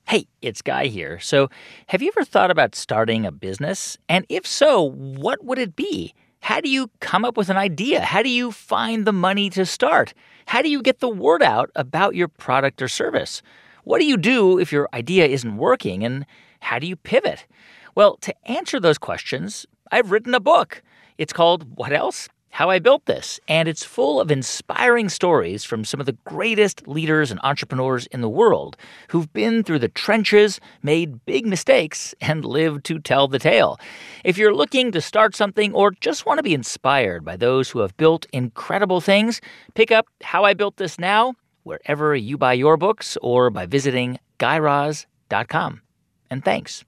Hey, it's Guy here. So, have you ever thought about starting a business? And if so, what would it be? How do you come up with an idea? How do you find the money to start? How do you get the word out about your product or service? What do you do if your idea isn't working? And how do you pivot? Well, to answer those questions, I've written a book. It's called What Else? How I Built This, and it's full of inspiring stories from some of the greatest leaders and entrepreneurs in the world who've been through the trenches, made big mistakes, and lived to tell the tale. If you're looking to start something or just want to be inspired by those who have built incredible things, pick up How I Built This now wherever you buy your books or by visiting GuyRaz.com. And thanks.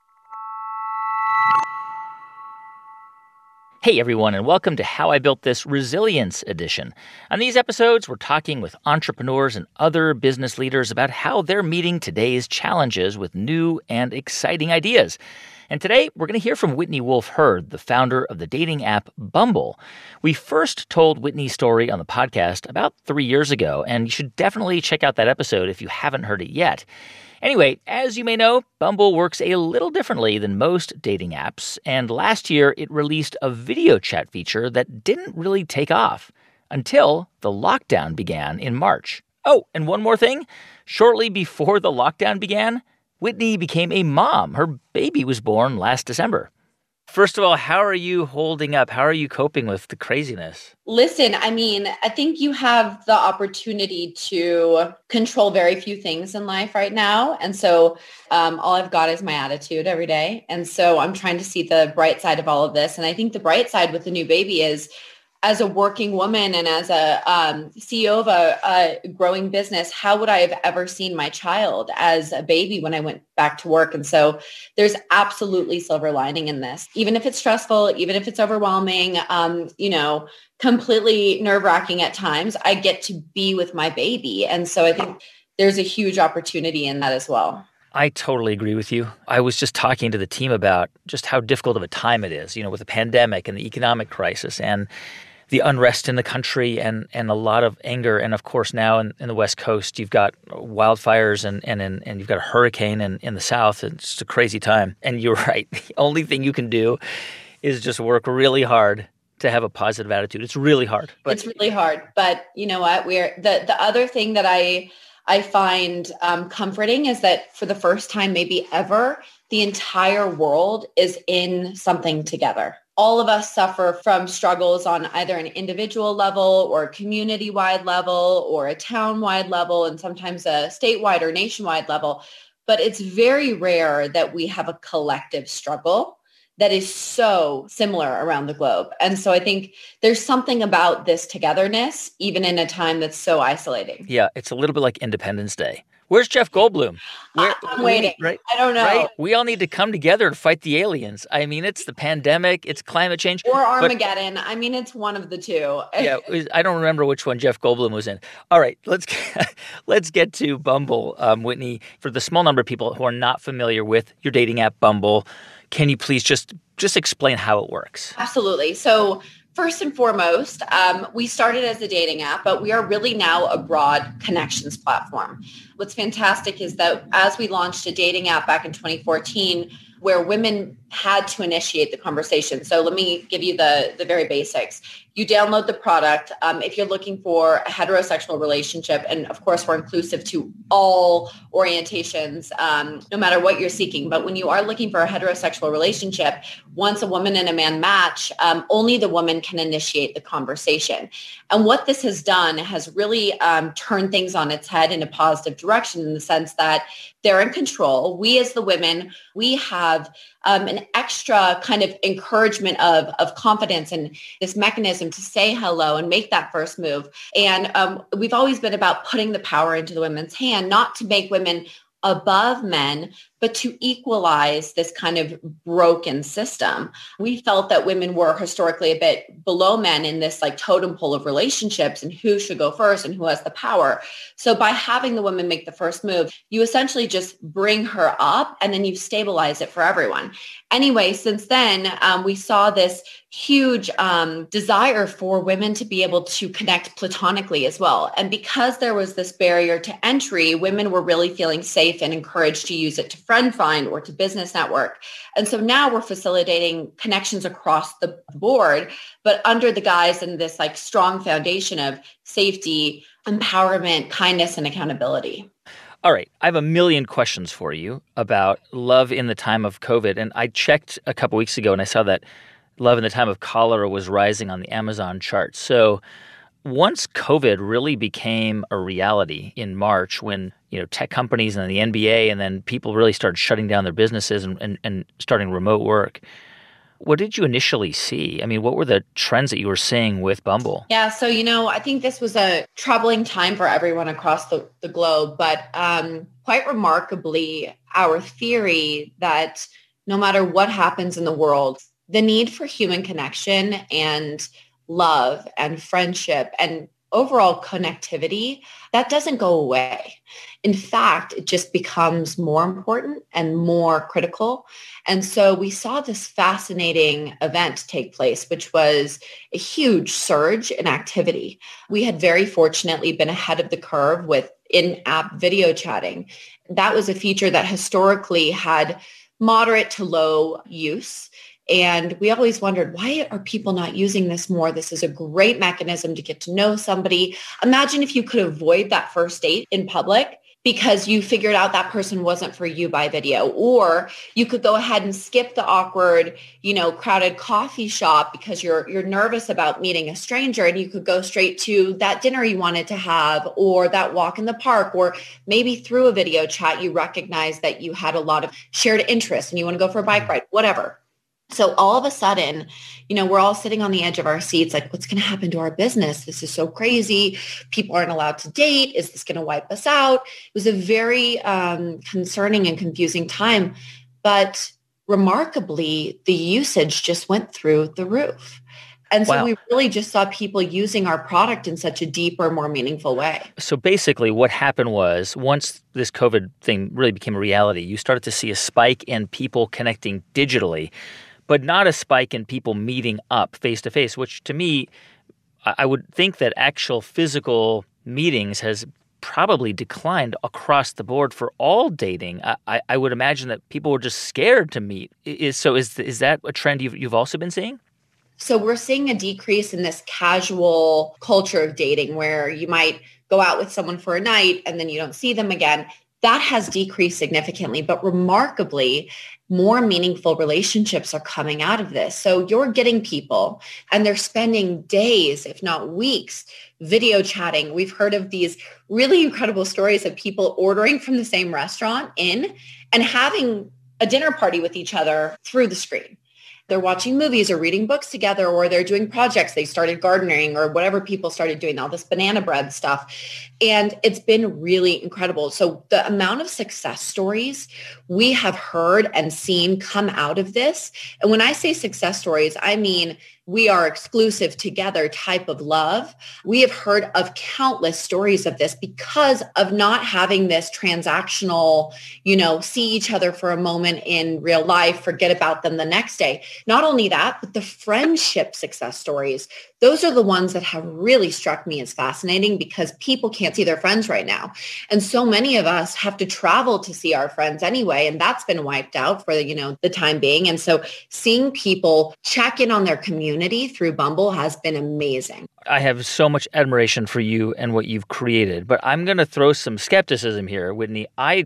Hey everyone, and welcome to How I Built This Resilience Edition. On these episodes, we're talking with entrepreneurs and other business leaders about how they're meeting today's challenges with new and exciting ideas. And today, we're going to hear from Whitney Wolfe Herd, the founder of the dating app Bumble. We first told Whitney's story on the podcast about 3 years ago, and you should definitely check out that episode if you haven't heard it yet. Anyway, as you may know, Bumble works a little differently than most dating apps, and last year it released a video chat feature that didn't really take off until the lockdown began in March. Oh, and one more thing. Shortly before the lockdown began, Whitney became a mom. Her baby was born last December. First of all, how are you holding up? How are you coping with the craziness? Listen, I think you have the opportunity to control very few things in life right now. And so all I've got is my attitude every day. And so I'm trying to see the bright side of all of this. And I think the bright side with the new baby is, as a working woman and as a CEO of a growing business, how would I have ever seen my child as a baby when I went back to work? And so there's absolutely silver lining in this. Even if it's stressful, even if it's overwhelming, completely nerve-wracking at times, I get to be with my baby. And so I think there's a huge opportunity in that as well. I totally agree with you. I was just talking to the team about just how difficult of a time it is, with the pandemic and the economic crisis and the unrest in the country and a lot of anger. And of course, now in the West Coast, you've got wildfires and you've got a hurricane in the South. It's just a crazy time. And you're right. The only thing you can do is just work really hard to have a positive attitude. It's really hard. It's really hard. But you know what? The other thing that I find comforting is that for the first time, maybe ever, the entire world is in something together. All of us suffer from struggles on either an individual level or a community-wide level or a town-wide level and sometimes a statewide or nationwide level. But it's very rare that we have a collective struggle that is so similar around the globe. And so I think there's something about this togetherness, even in a time that's so isolating. Yeah, it's a little bit like Independence Day. Where's Jeff Goldblum? I'm waiting. Right? I don't know. Right? We all need to come together to fight the aliens. It's the pandemic, it's climate change. Or Armageddon. It's one of the two. Yeah, I don't remember which one Jeff Goldblum was in. All right, let's get to Bumble, Whitney. For the small number of people who are not familiar with your dating app, Bumble, can you please just explain how it works? Absolutely. So first and foremost, we started as a dating app, but we are really now a broad connections platform. What's fantastic is that as we launched a dating app back in 2014, where women had to initiate the conversation. So let me give you the very basics. You download the product. If you're looking for a heterosexual relationship, and of course, we're inclusive to all orientations, no matter what you're seeking. But when you are looking for a heterosexual relationship, once a woman and a man match, only the woman can initiate the conversation. And what this has done has really turned things on its head in a positive direction in the sense that they're in control. We as the women, we have an extra kind of encouragement of confidence and this mechanism to say hello and make that first move. And we've always been about putting the power into the women's hand, not to make women above men, but to equalize this kind of broken system. We felt that women were historically a bit below men in this like totem pole of relationships and who should go first and who has the power. So by having the woman make the first move, you essentially just bring her up and then you stabilize it for everyone. Anyway, since then, we saw this huge desire for women to be able to connect platonically as well. And because there was this barrier to entry, women were really feeling safe and encouraged to use it to friend find or to business network. And so now we're facilitating connections across the board, but under the guise and this like strong foundation of safety, empowerment, kindness, and accountability. All right. I have a million questions for you about love in the time of COVID. And I checked a couple weeks ago and I saw that love in the time of cholera was rising on the Amazon chart. So once COVID really became a reality in March, when tech companies and the NBA and then people really started shutting down their businesses and starting remote work, what did you initially see? I mean, what were the trends that you were seeing with Bumble? Yeah, so, I think this was a troubling time for everyone across the globe, but quite remarkably, our theory that no matter what happens in the world, the need for human connection and love and friendship and overall connectivity, that doesn't go away. In fact, it just becomes more important and more critical. And so we saw this fascinating event take place, which was a huge surge in activity. We had very fortunately been ahead of the curve with in-app video chatting. That was a feature that historically had moderate to low use. And we always wondered, why are people not using this more? This is a great mechanism to get to know somebody. Imagine if you could avoid that first date in public because you figured out that person wasn't for you by video, or you could go ahead and skip the awkward, crowded coffee shop because you're nervous about meeting a stranger, and you could go straight to that dinner you wanted to have, or that walk in the park, or maybe through a video chat, you recognize that you had a lot of shared interests and you want to go for a bike ride, whatever. So all of a sudden, we're all sitting on the edge of our seats like, what's going to happen to our business? This is so crazy. People aren't allowed to date. Is this going to wipe us out? It was a very concerning and confusing time. But remarkably, the usage just went through the roof. And so we really just saw people using our product in such a deeper, more meaningful way. So basically what happened was once this COVID thing really became a reality, you started to see a spike in people connecting digitally, but not a spike in people meeting up face-to-face, which to me, I would think that actual physical meetings has probably declined across the board for all dating. I would imagine that people were just scared to meet. Is that a trend you've also been seeing? So we're seeing a decrease in this casual culture of dating where you might go out with someone for a night and then you don't see them again. That has decreased significantly, but remarkably, more meaningful relationships are coming out of this. So you're getting people and they're spending days, if not weeks, video chatting. We've heard of these really incredible stories of people ordering from the same restaurant and having a dinner party with each other through the screen. They're watching movies or reading books together, or they're doing projects. They started gardening or whatever people started doing, all this banana bread stuff. And it's been really incredible. So the amount of success stories we have heard and seen come out of this. And when I say success stories, I mean we are exclusive together type of love. We have heard of countless stories of this because of not having this transactional, see each other for a moment in real life, forget about them the next day. Not only that, but the friendship success stories. Those are the ones that have really struck me as fascinating because people can't see their friends right now. And so many of us have to travel to see our friends anyway. And that's been wiped out for, the time being. And so seeing people check in on thetheir community through Bumble has been amazing. I have so much admiration for you and what you've created, but I'm going to throw some skepticism here, Whitney. I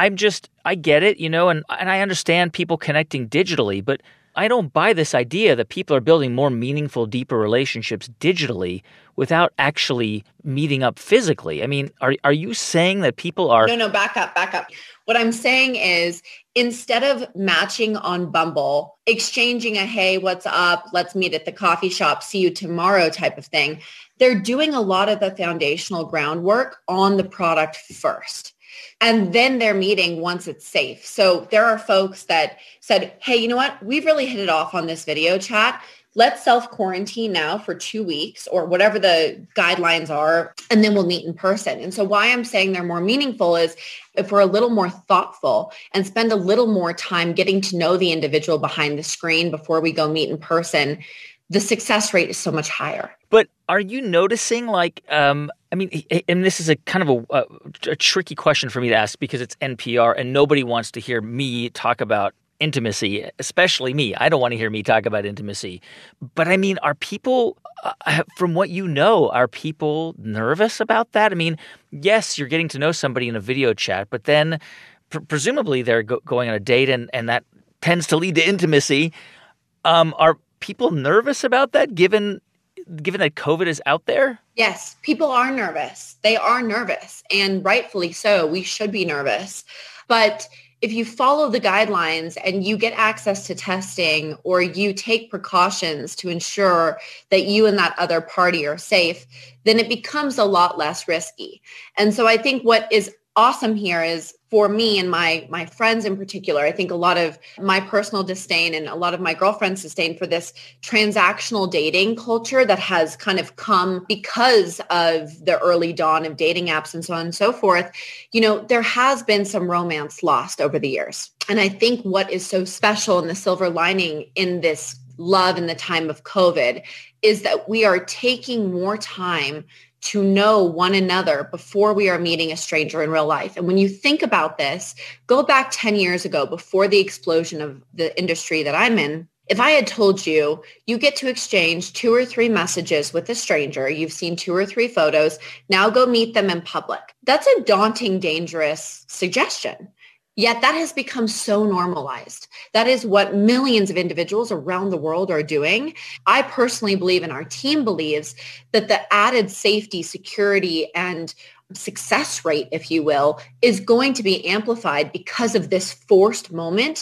get it, and I understand people connecting digitally, but I don't buy this idea that people are building more meaningful, deeper relationships digitally without actually meeting up physically. I mean, are you saying that people are... No, back up. What I'm saying is instead of matching on Bumble, exchanging a, hey, what's up? Let's meet at the coffee shop. See you tomorrow type of thing. They're doing a lot of the foundational groundwork on the product first. And then they're meeting once it's safe. So there are folks that said, hey, you know what? We've really hit it off on this video chat. Let's self-quarantine now for 2 weeks or whatever the guidelines are, and then we'll meet in person. And so why I'm saying they're more meaningful is if we're a little more thoughtful and spend a little more time getting to know the individual behind the screen before we go meet in person, the success rate is so much higher. But are you noticing and this is a kind of a tricky question for me to ask because it's NPR and nobody wants to hear me talk about intimacy, especially me. I don't want to hear me talk about intimacy. But are people, from what you know, are people nervous about that? Yes, you're getting to know somebody in a video chat, but then presumably they're going on a date and that tends to lead to intimacy. Are people nervous about that given that COVID is out there? Yes, people are nervous. They are nervous, and rightfully so. We should be nervous. But if you follow the guidelines and you get access to testing or you take precautions to ensure that you and that other party are safe, then it becomes a lot less risky. And so I think what is awesome here is for me and my friends in particular, I think a lot of my personal disdain and a lot of my girlfriends' disdain for this transactional dating culture that has kind of come because of the early dawn of dating apps and so on and so forth. There has been some romance lost over the years. And I think what is so special and the silver lining in this love in the time of COVID is that we are taking more time to know one another before we are meeting a stranger in real life. And when you think about this, go back 10 years ago before the explosion of the industry that I'm in. If I had told you, you get to exchange 2 or 3 messages with a stranger, you've seen 2 or 3 photos, now go meet them in public. That's a daunting, dangerous suggestion. Yet that has become so normalized. That is what millions of individuals around the world are doing. I personally believe, and our team believes, that the added safety, security, and success rate, if you will, is going to be amplified because of this forced moment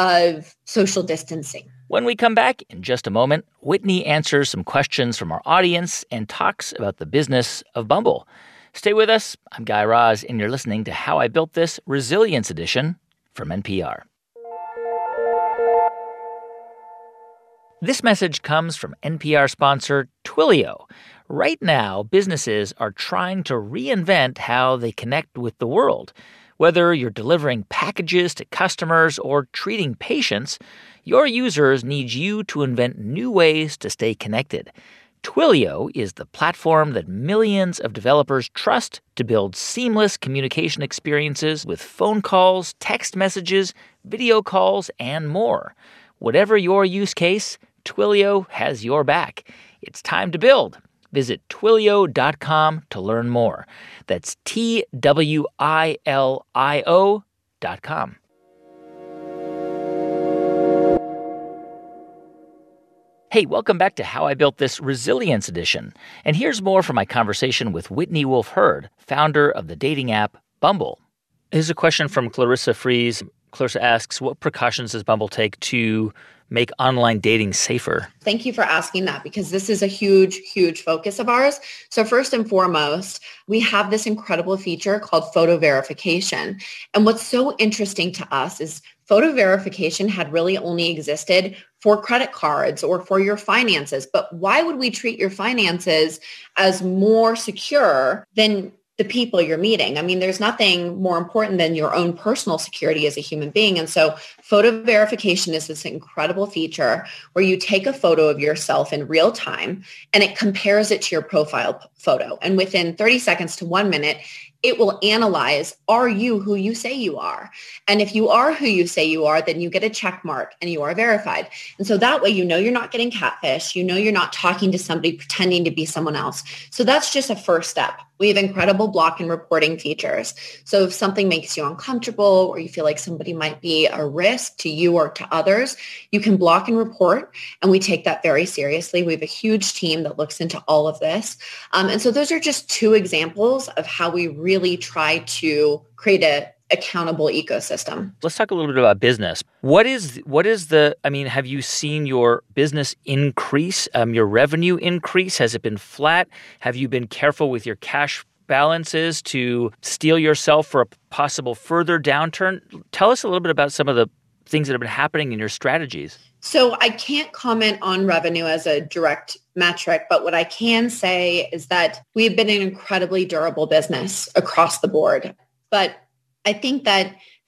of social distancing. When we come back in just a moment, Whitney answers some questions from our audience and talks about the business of Bumble. Stay with us. I'm Guy Raz, and you're listening to How I Built This Resilience Edition from NPR. This message comes from NPR sponsor Twilio. Right now, businesses are trying to reinvent how they connect with the world. Whether you're delivering packages to customers or treating patients, your users need you to invent new ways to stay connected. Twilio is the platform that millions of developers trust to build seamless communication experiences with phone calls, text messages, video calls, and more. Whatever your use case, Twilio has your back. It's time to build. Visit Twilio.com to learn more. That's TWILIO.com. Hey, welcome back to How I Built This Resilience Edition. And here's more from my conversation with Whitney Wolfe Herd, founder of the dating app Bumble. Here's a question from Clarissa Fries. Clarissa asks, what precautions does Bumble take to make online dating safer? Thank you for asking that, because this is a huge, huge focus of ours. So first and foremost, we have this incredible feature called photo verification. And what's so interesting to us is photo verification had really only existed for credit cards or for your finances. But why would we treat your finances as more secure than the people you're meeting? I mean, there's nothing more important than your own personal security as a human being. And so photo verification is this incredible feature where you take a photo of yourself in real time and it compares it to your profile photo. And within 30 seconds to 1 minute, it will analyze, are you who you say you are? And if you are who you say you are, then you get a check mark and you are verified. And so that way, you know you're not getting catfish. You know you're not talking to somebody pretending to be someone else. So that's just a first step. We have incredible block and reporting features. So if something makes you uncomfortable or you feel like somebody might be a risk to you or to others, you can block and report. And we take that very seriously. We have a huge team that looks into all of this. And so those are just 2 examples of how we really try to create a accountable ecosystem. Let's talk a little bit about business. What is the, have you seen your business increase, your revenue increase? Has it been flat? Have you been careful with your cash balances to steel yourself for a possible further downturn? Tell us a little bit about some of the things that have been happening in your strategies. So I can't comment on revenue as a direct metric, but what I can say is that we've been an incredibly durable business across the board. But I think that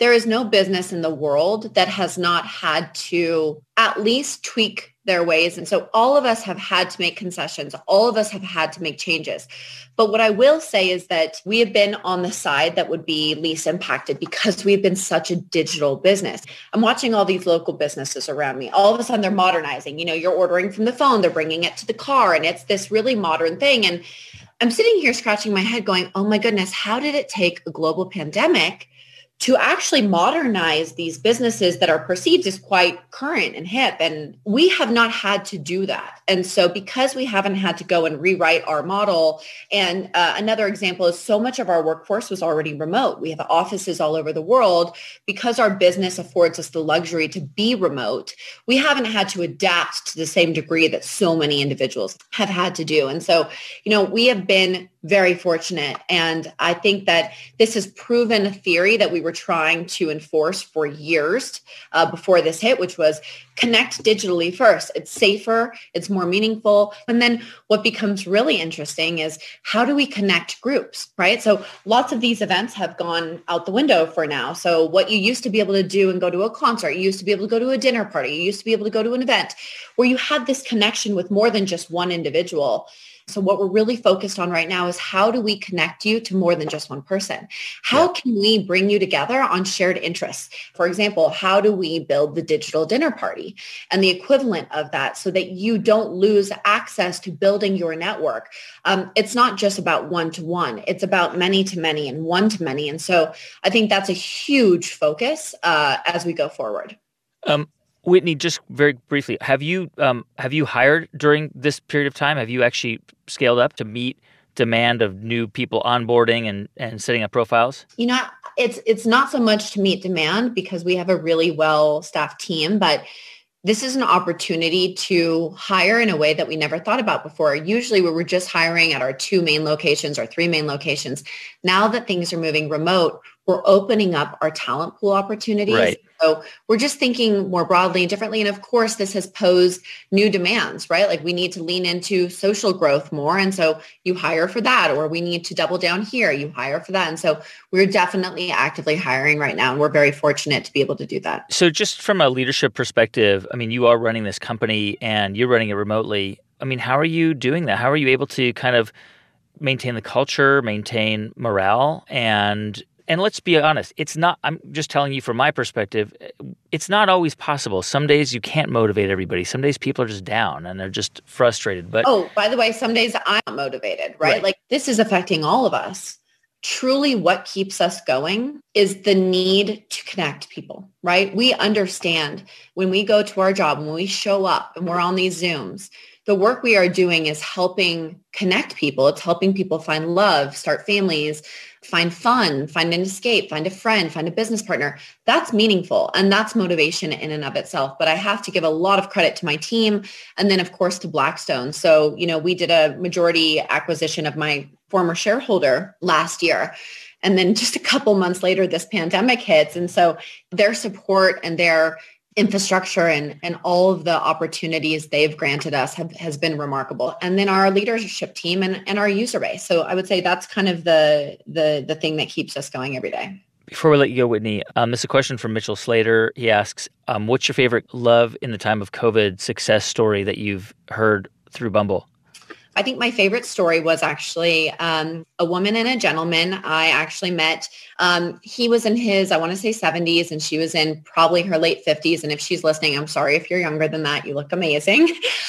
there is no business in the world that has not had to at least tweak their ways. And so all of us have had to make concessions. All of us have had to make changes. But what I will say is that we have been on the side that would be least impacted because we've been such a digital business. I'm watching all these local businesses around me. All of a sudden they're modernizing. You're ordering from the phone, they're bringing it to the car, and it's this really modern thing. And I'm sitting here scratching my head going, oh my goodness, how did it take a global pandemic to actually modernize these businesses that are perceived as quite current and hip? And we have not had to do that. And so because we haven't had to go and rewrite our model, and another example is so much of our workforce was already remote. We have offices all over the world. Because our business affords us the luxury to be remote, we haven't had to adapt to the same degree that so many individuals have had to do. And so, we have been very fortunate. And I think that this has proven a theory that we were trying to enforce for years before this hit, which was connect digitally first. It's safer, it's more meaningful. And then what becomes really interesting is how do we connect groups, right? So lots of these events have gone out the window for now. So what you used to be able to do and go to a concert, you used to be able to go to a dinner party, you used to be able to go to an event where you had this connection with more than just one individual. So what we're really focused on right now is how do we connect you to more than just one person? How can we bring you together on shared interests? For example, how do we build the digital dinner party and the equivalent of that so that you don't lose access to building your network? It's not just about one-to-one. It's about many-to-many and one-to-many. And so I think that's a huge focus as we go forward. Whitney, just very briefly, have you hired during this period of time? Have you actually scaled up to meet demand of new people onboarding and setting up profiles? It's not so much to meet demand because we have a really well-staffed team, but this is an opportunity to hire in a way that we never thought about before. Usually we were just hiring at our 2 main locations or 3 main locations. Now that things are moving remote, we're opening up our talent pool opportunities. Right. So we're just thinking more broadly and differently. And of course, this has posed new demands, right? Like we need to lean into social growth more. And so you hire for that, or we need to double down here, you hire for that. And so we're definitely actively hiring right now. And we're very fortunate to be able to do that. So just from a leadership perspective, you are running this company and you're running it remotely. How are you doing that? How are you able to kind of maintain the culture, maintain morale, and let's be honest, it's not, I'm just telling you from my perspective, it's not always possible. Some days you can't motivate everybody. Some days people are just down and they're just frustrated. But by the way, some days I'm not motivated, right? Like this is affecting all of us. Truly what keeps us going is the need to connect people, right? We understand when we go to our job, when we show up and we're on these Zooms, the work we are doing is helping connect people. It's helping people find love, start families, find fun, find an escape, find a friend, find a business partner. That's meaningful. And that's motivation in and of itself. But I have to give a lot of credit to my team. And then of course to Blackstone. So, we did a majority acquisition of my former shareholder last year. And then just a couple months later, this pandemic hits. And so their support and their infrastructure and all of the opportunities they've granted us has been remarkable. And then our leadership team and our user base. So I would say that's kind of the thing that keeps us going every day. Before we let you go, Whitney, this is a question from Mitchell Slater. He asks, what's your favorite love in the time of COVID success story that you've heard through Bumble? I think my favorite story was actually a woman and a gentleman I actually met. He was in his, I want to say 70s, and she was in probably her late 50s. And if she's listening, I'm sorry if you're younger than that. You look amazing.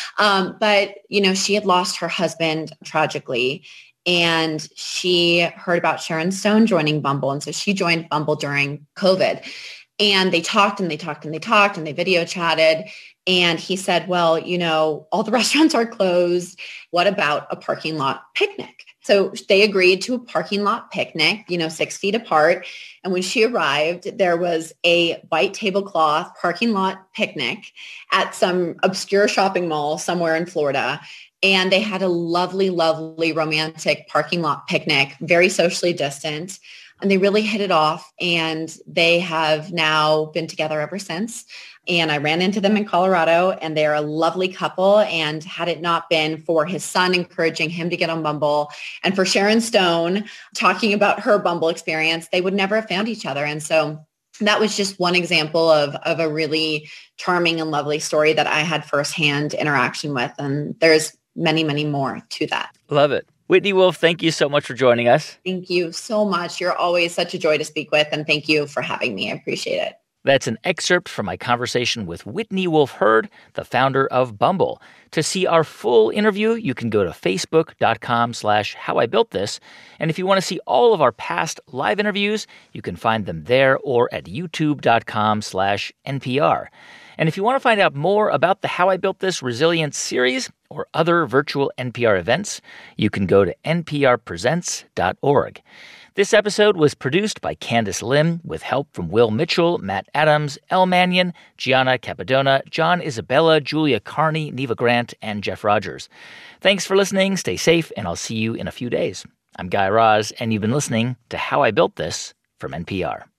But, she had lost her husband tragically. And she heard about Sharon Stone joining Bumble. And so she joined Bumble during COVID. And they talked and they talked and they talked and they video chatted. And he said, well, all the restaurants are closed. What about a parking lot picnic? So they agreed to a parking lot picnic, 6 feet apart. And when she arrived, there was a white tablecloth parking lot picnic at some obscure shopping mall somewhere in Florida. And they had a lovely, lovely romantic parking lot picnic, very socially distant. And they really hit it off. And they have now been together ever since. And I ran into them in Colorado, and they're a lovely couple. And had it not been for his son encouraging him to get on Bumble and for Sharon Stone talking about her Bumble experience, they would never have found each other. And so that was just one example of a really charming and lovely story that I had firsthand interaction with. And there's many, many more to that. Love it. Whitney Wolfe, thank you so much for joining us. Thank you so much. You're always such a joy to speak with. And thank you for having me. I appreciate it. That's an excerpt from my conversation with Whitney Wolfe Herd, the founder of Bumble. To see our full interview, you can go to facebook.com/howibuiltthis. And if you want to see all of our past live interviews, you can find them there or at youtube.com/NPR. And if you want to find out more about the How I Built This Resilience series or other virtual NPR events, you can go to nprpresents.org. This episode was produced by Candace Lim with help from Will Mitchell, Matt Adams, Elle Mannion, Gianna Capadona, John Isabella, Julia Carney, Neva Grant, and Jeff Rogers. Thanks for listening. Stay safe, and I'll see you in a few days. I'm Guy Raz, and you've been listening to How I Built This from NPR.